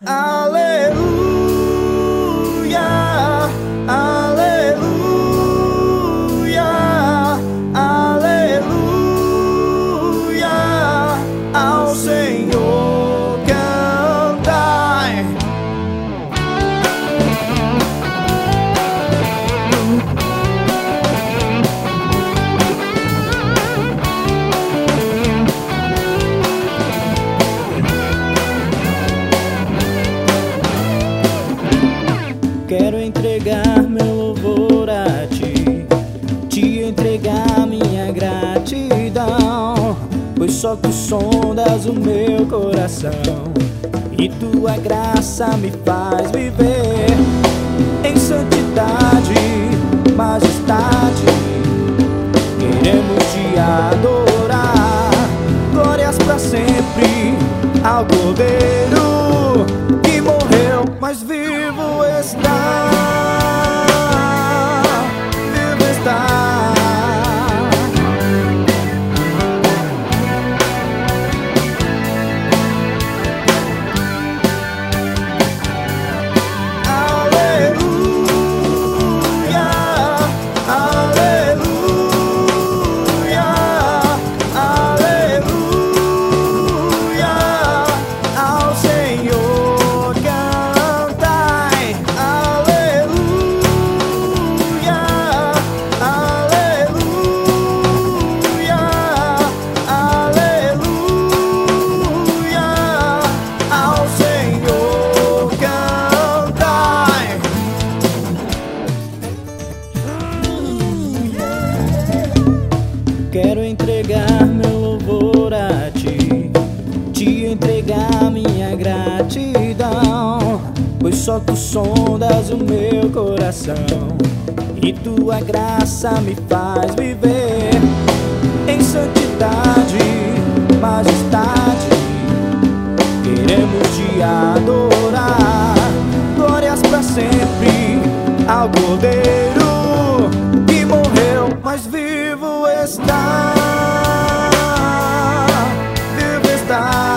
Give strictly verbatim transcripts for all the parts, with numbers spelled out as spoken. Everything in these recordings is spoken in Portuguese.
Aleluia, aleluia, aleluia, ao Senhor cantai. Quero entregar meu louvor a ti, te entregar minha gratidão, pois só tu sondas o meu coração e tua graça me faz viver em santidade, majestade. Queremos te adorar, glórias pra sempre ao Cordeiro que morreu, mas vivo está, vivo está. Aleluia, aleluia, aleluia, ao Senhor cantai. Aleluia, aleluia, aleluia, ao Senhor cantai. Quero entregar meu louvor a ti, te entregar minha gratidão, pois só tu sondas o meu coração e tua graça me faz viver em santidade, majestade. Queremos te adorar, glórias pra sempre ao Cordeiro que morreu, mas vivo está, vivo está.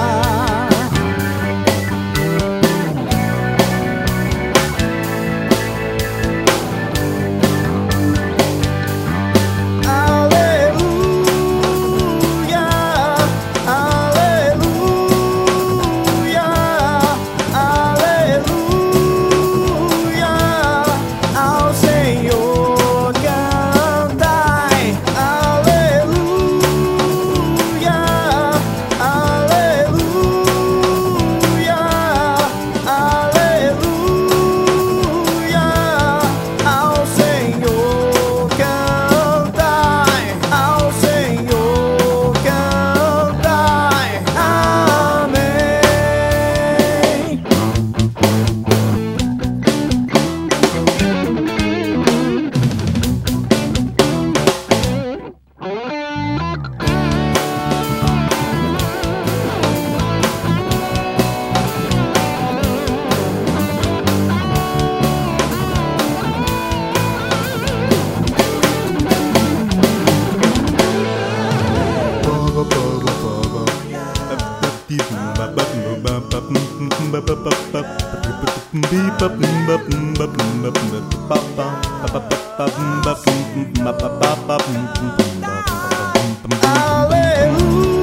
Aleluia, aleluia, aleluia, ao Senhor cantai. Aleluia, aleluia, aleluia, ao Senhor cantai, ao Senhor cantai. Amém. Aleluia.